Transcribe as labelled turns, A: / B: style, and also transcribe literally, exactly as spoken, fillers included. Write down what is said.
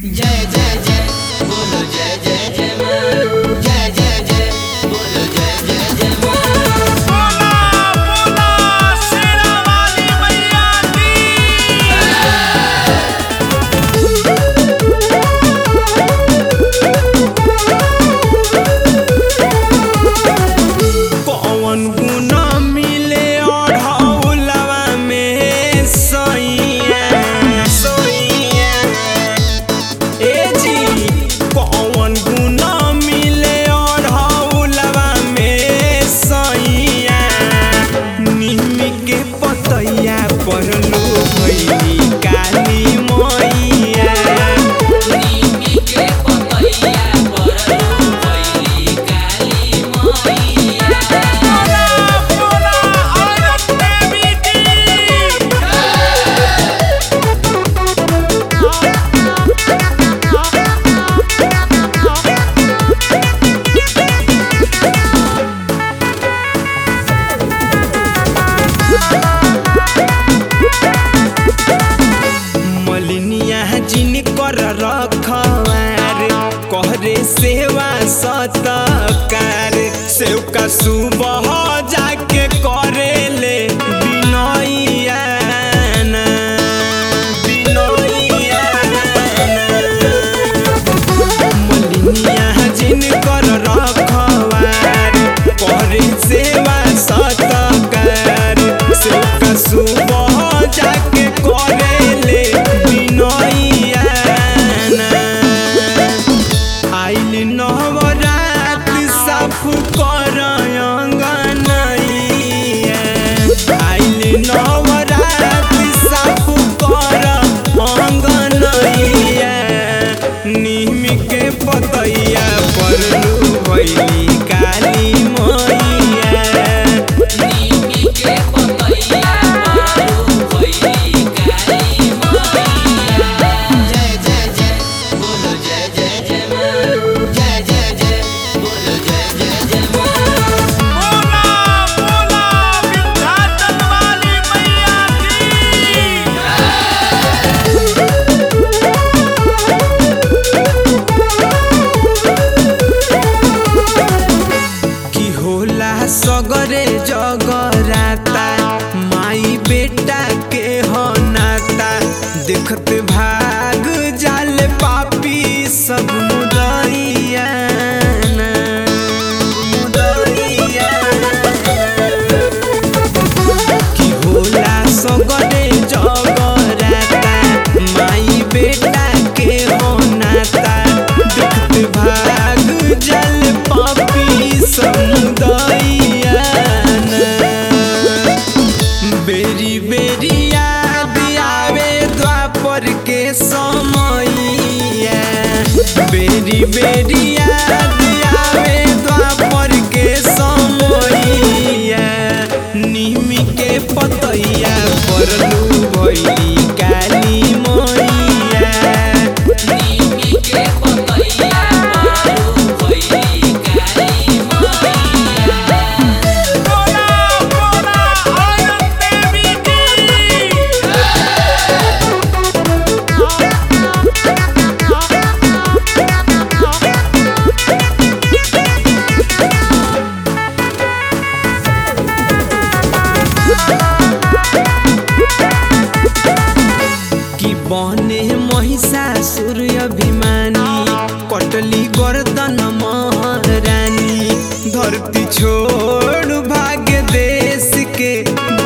A: जय जय जय बोलो जय जय जय मां जय जय जय बोलो जय जय जय मां
B: बोला बोला शेरा वाली मैया की कौन गुना मिले ओढ़ौलवा में सैया सैया ए जी कौन गुना मिले ओढ़ौलवा में सैया निमी के पतैया परलू भइली काली मैया
A: नीमी के पतैया परलू भइली काली मैया
B: बोला बोला औरत देवी की मलिनिया जिन कर रखवार कहरे सेवा सतकार सेवका सुबह जाके करेले बिनैया ना, बिनैया ना। मलिनिया जिन कर रखवार कहरे सेवा सतकार सेवका सुबह जाके करेले बिनैया ना। आइल नवरात साफ कर अंगनैया आइल नवरात साफ कर अंगनैया निम के पतैया परलू भइली काली मैया
A: नीमी के पतैया परलू भइली काली मैया जय जय जय बोलो जय जय जय मां जय जय जय बोलो जय जय जय मां
B: बोला बोला विंध्याचल वाली मैया की होला सगरे जगराता माई बेटा के हो नाता देखत भाग जाल पापी सब मुदैया ना, मुदैया की होला सगरे जगराता माई बेटा के हो नाता देखत भाग जल पापी समुदैया ना। बेरी बेरी याद आवे द्वापर के समैया बेरी बेरी याद आवे द्वापर के समैया निमी के पतैया परलू भइली काली मैया
A: नीमी के पतैया परलू भइली काली मैया
B: बोला बोला औरत देवी की कि बने महिषासुर अभिमानी कटली गर्दन महारानी धरती छोड़ भाग्य देश के